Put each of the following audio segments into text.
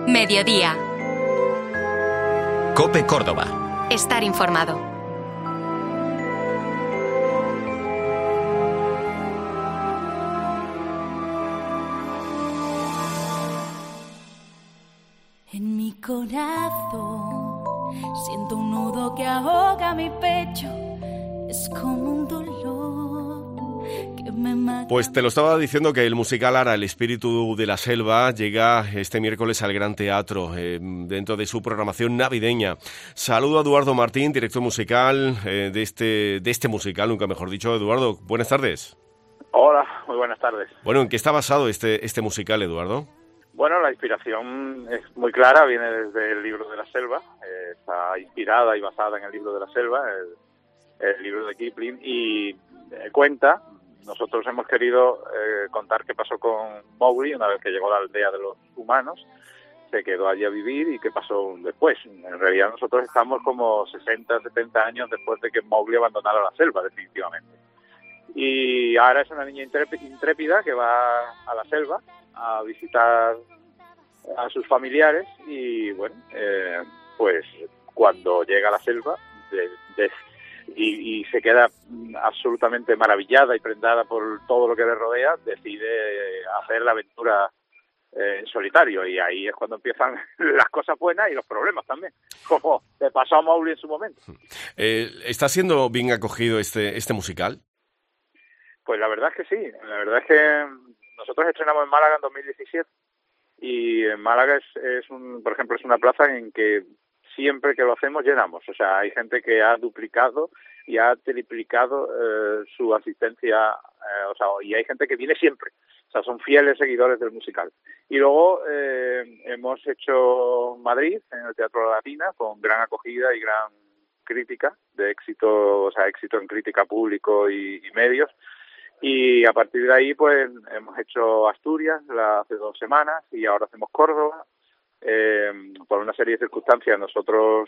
Mediodía. COPE Córdoba. Estar informado. En mi corazón siento un nudo que ahoga mi pecho. Es como un dolor que me mata. Pues te lo estaba diciendo que el musical Ara, el espíritu de la selva, llega este miércoles al Gran Teatro, dentro de su programación navideña. Saludo a Eduardo Martín, director musical de este musical, nunca mejor dicho. Eduardo, buenas tardes. Hola, muy buenas tardes. Bueno, ¿en qué está basado este musical, Eduardo? Bueno, la inspiración es muy clara, viene desde el libro de la selva, está inspirada y basada en el libro de la selva, el libro de Kipling, y cuenta, nosotros hemos querido contar qué pasó con Mowgli una vez que llegó a la aldea de los humanos, se quedó allí a vivir y qué pasó después. En realidad nosotros estamos como 60, 70 años después de que Mowgli abandonara la selva, definitivamente. Y ahora es una niña intrépida que va a la selva a visitar a sus familiares y bueno, pues cuando llega a la selva y se queda absolutamente maravillada y prendada por todo lo que le rodea, decide hacer la aventura en solitario, y ahí es cuando empiezan las cosas buenas y los problemas también, como le pasó a Mowgli en su momento. ¿Está siendo bien acogido este musical? Pues la verdad es que sí, la verdad es que nosotros estrenamos en Málaga en 2017 y en Málaga por ejemplo, es una plaza en que siempre que lo hacemos llenamos. O sea, hay gente que ha duplicado y ha triplicado su asistencia, y hay gente que viene siempre. O sea, son fieles seguidores del musical. Y luego hemos hecho Madrid, en el Teatro La Latina, con gran acogida y gran crítica, de éxito, o sea, éxito en crítica, público y medios. Y a partir de ahí, pues, hemos hecho Asturias hace 2 semanas y ahora hacemos Córdoba. Por una serie de circunstancias, nosotros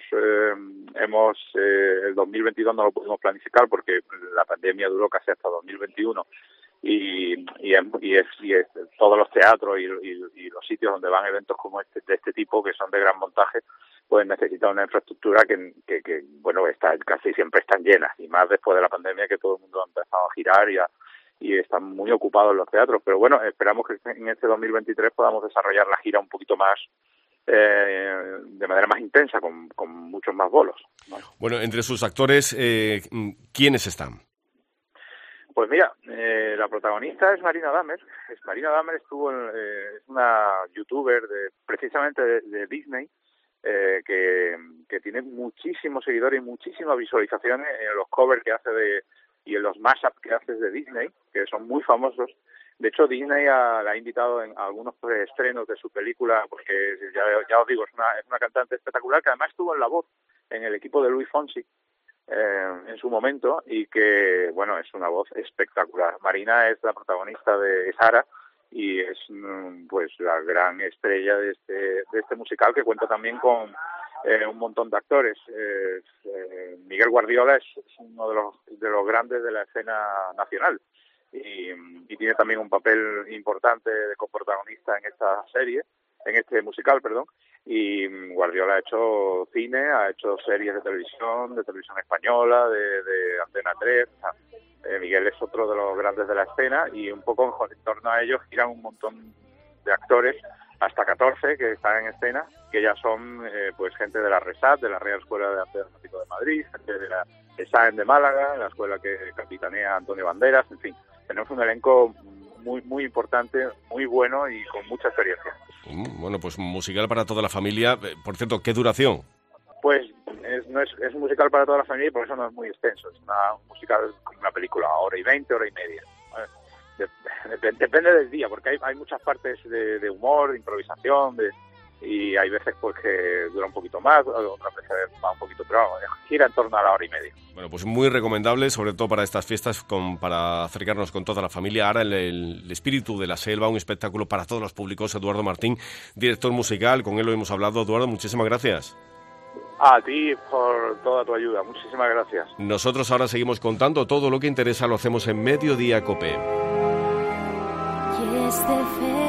el 2022 no lo pudimos planificar porque la pandemia duró casi hasta 2021 y todos los teatros y los sitios donde van eventos como de este tipo, que son de gran montaje, pues necesitan una infraestructura que bueno, casi siempre están llenas, y más después de la pandemia, que todo el mundo ha empezado a girar y están muy ocupados los teatros. Pero bueno, esperamos que en este 2023 podamos desarrollar la gira un poquito más, de manera más intensa, con muchos más bolos, ¿no? Bueno, entre sus actores, ¿quiénes están? Pues mira, la protagonista es Marina Damer. Marina Damer es una youtuber precisamente de Disney, que tiene muchísimos seguidores y muchísimas visualizaciones en los covers que hace y en los mashups que hace de Disney, que son muy famosos. De hecho, Disney la ha invitado en algunos preestrenos de su película, porque ya os digo, es una cantante espectacular, que además estuvo en La Voz, en el equipo de Luis Fonsi, en su momento, y que, bueno, es una voz espectacular. Marina es la protagonista de Ara y es pues la gran estrella de este musical, que cuenta también con un montón de actores. Miguel Guardiola es uno de los grandes de la escena nacional y tiene también un papel importante de coprotagonista en esta serie, en este musical, perdón. Y Guardiola ha hecho cine, ha hecho series de televisión española, de Antena 3. O sea, Miguel es otro de los grandes de la escena, y un poco en torno a ellos giran un montón de actores, hasta 14 que están en escena, que ya son pues gente de la RESAT, de la Real Escuela de Arte Dramático de Madrid, gente de la ESAEN de Málaga, la escuela que capitanea Antonio Banderas. En fin, tenemos un elenco muy, muy importante, muy bueno y con mucha experiencia. Bueno, pues musical para toda la familia. Por cierto, ¿qué duración? Pues es un musical para toda la familia, y por eso no es muy extenso. Es un musical como una película, 1:20, 1:30. Depende del día, porque hay muchas partes de humor, de improvisación, y hay veces pues que dura un poquito más, otras veces va un poquito, pero gira en torno a la 1:30. Bueno, pues muy recomendable, sobre todo para estas fiestas, para acercarnos con toda la familia. Ahora el espíritu de la selva, un espectáculo para todos los públicos. Eduardo Martín, director musical, con él lo hemos hablado. Eduardo, muchísimas gracias. A ti por toda tu ayuda, muchísimas gracias. Nosotros ahora seguimos contando todo lo que interesa, lo hacemos en Mediodía COPE. Y